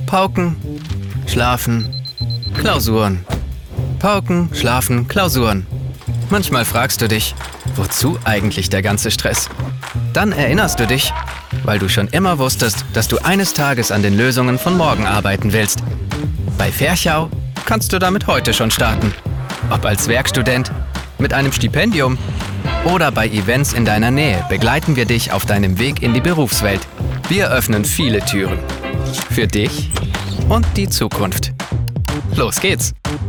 Pauken, Schlafen, Klausuren. Pauken, Schlafen, Klausuren. Manchmal fragst du dich, wozu eigentlich der ganze Stress? Dann erinnerst du dich, weil du schon immer wusstest, dass du eines Tages an den Lösungen von morgen arbeiten willst. Bei Ferchau kannst du damit heute schon starten. Ob als Werkstudent, mit einem Stipendium oder bei Events in deiner Nähe begleiten wir dich auf deinem Weg in die Berufswelt. Wir öffnen viele Türen. Für dich und die Zukunft. Los geht's!